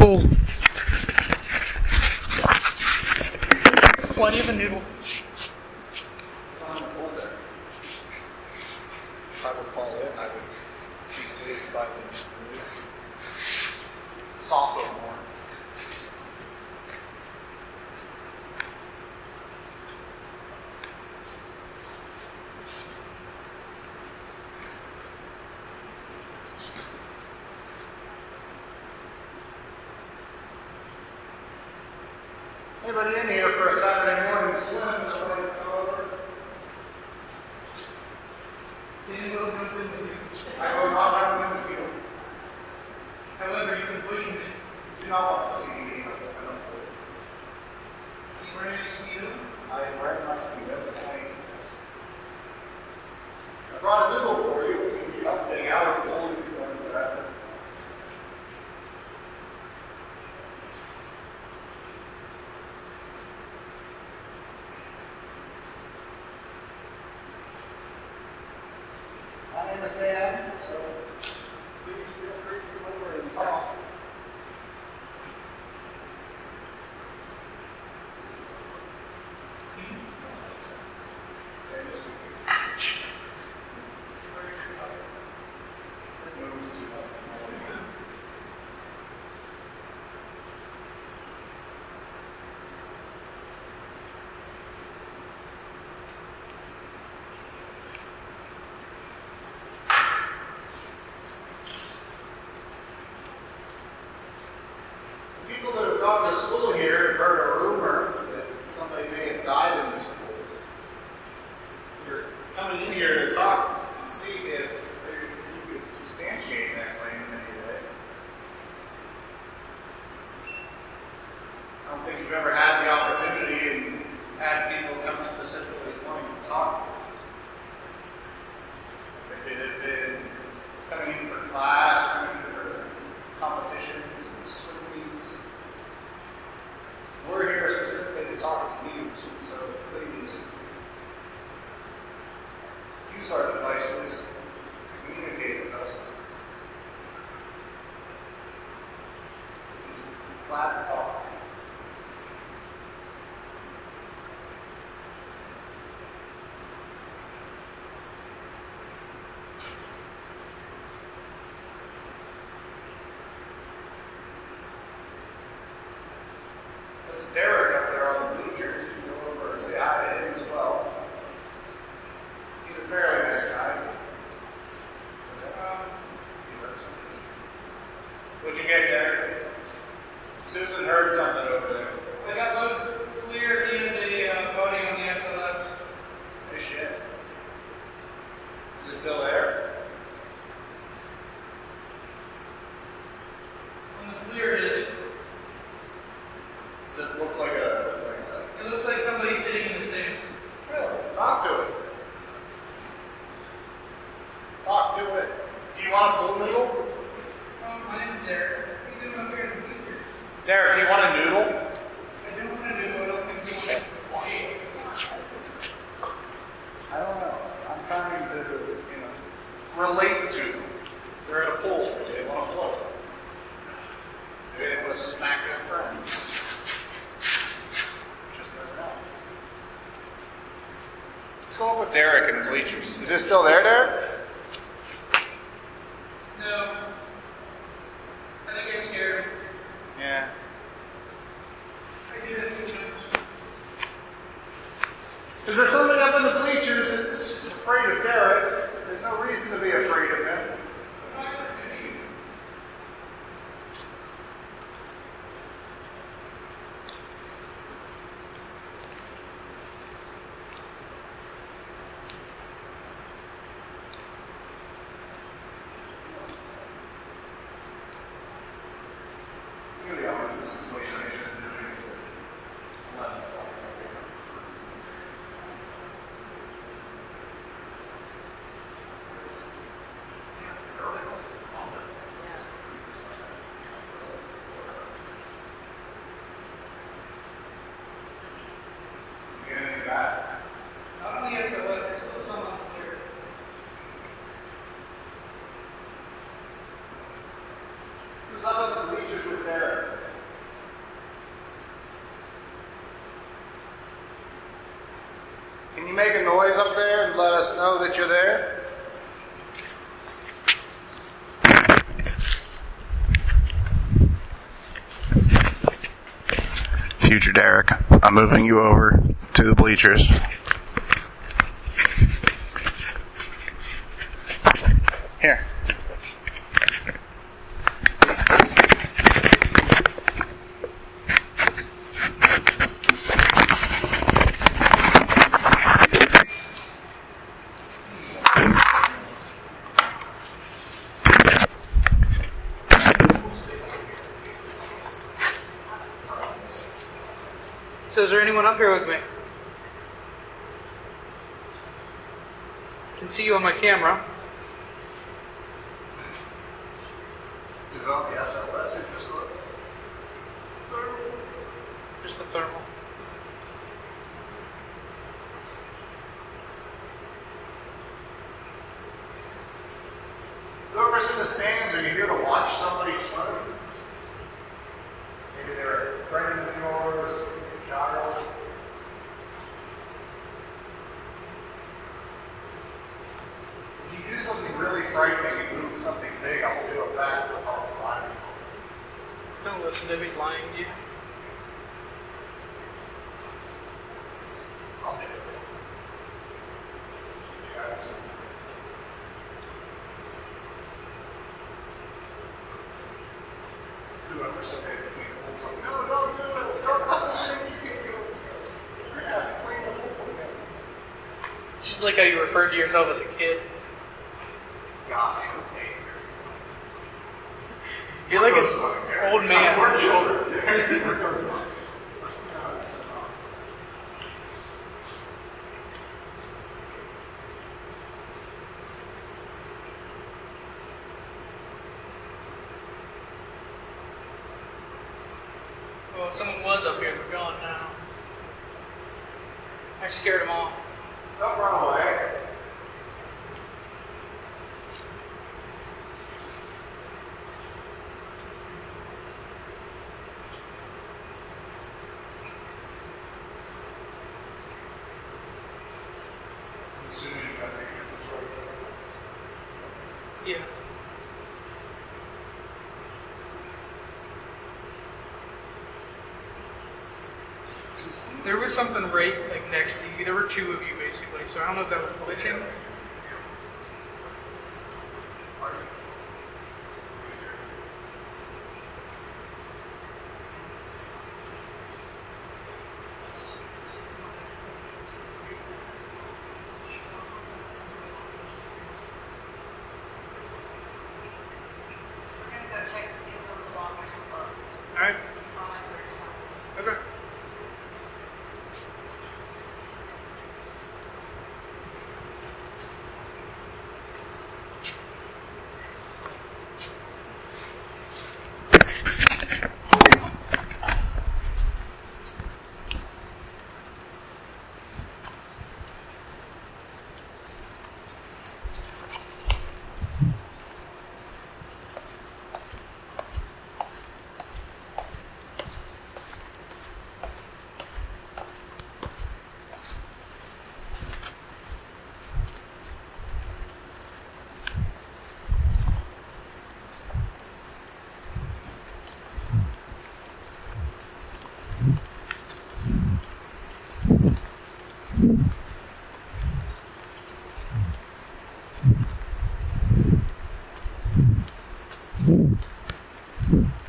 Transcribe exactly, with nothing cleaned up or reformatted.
pool. Plenty of a noodle. If I would fall in, I would be saved by the softer more. Anybody in here for a Saturday morning swim? Nobody come over? I will not have them feel. However, you can push me. Do not want to see me. I don't know. You wearing a speedo? I am wearing my speedo. I, I brought a noodle for you. You can help getting out of the pool if you want to do that. My name is Dan, so please feel free to come over and talk. Okay, Mister Moves to people that have gone to school here have heard a rumor that somebody may have died in the school. You're coming in here to talk and see if you could substantiate that claim in any way. I don't think you've ever had the opportunity and had people come specifically wanting to talk. If it had been coming in for class, coming in for competitions, swim meets. We're here specifically to talk to you, so please use our devices, communicate with us. We're glad to talk. That's Derek up there on the bleachers. You can go over and say hi to him as well. He's a fairly nice guy. Um, he heard something. What'd you get, Derek? Susan heard something over there. I got both clear and a uh, body on the S L S. Hey, shit. Is it still there? On the clear it is. Does it look like a, like a... It looks like somebody sitting in the stands. Really? Talk to it. Talk to it. Do you want a pool noodle? Um, my name is Derek. What are you doing up here in the bleachers? Derek, do you want a noodle? I don't want to do what I don't think you want to eat. I don't know. I'm trying to, you know, relate to them. They're at a pool. They want to float. Maybe they want to smack their friends. Just never know. Let's go up with Derek in the bleachers. Is this still there, Derek? No. I think I scared him. Yeah. I do that too much. Is there somebody up in the bleachers that's afraid of Derek? There's no reason to be afraid of him. I'm not afraid of you. Can you make a noise up there and let us know that you're there? Future Derek, I'm moving you over to the bleachers. Here. So is there anyone up here with me? I can see you on my camera. Is it on the S L S or just the thermal? Just the thermal. Whoever's in the stands, are you here to watch somebody swim? Maybe they're a friend of yours, a child. If you do something really frightening and move something big, I'll do it back for all the line. Don't listen to me, he's lying to you. I'll do it. Whoever said that, clean the pool. Like, no, no, no, no, don't let this thing, you can't go. You're going to have to clean the pool again. Just like how you referred to yourself as a kid. God, I'm dating You're like an old man. We're children. Where goes on? Well, someone was up here, they're gone now. I scared them off. Don't run away. Assuming you got the inventory. Yeah. There was something right like next to you. There were two of you basically, so I don't know if that was glitching. We're gonna go check and see if some of the lockers are closed. Alright. I'll have her decide. Okay. Mm-hmm.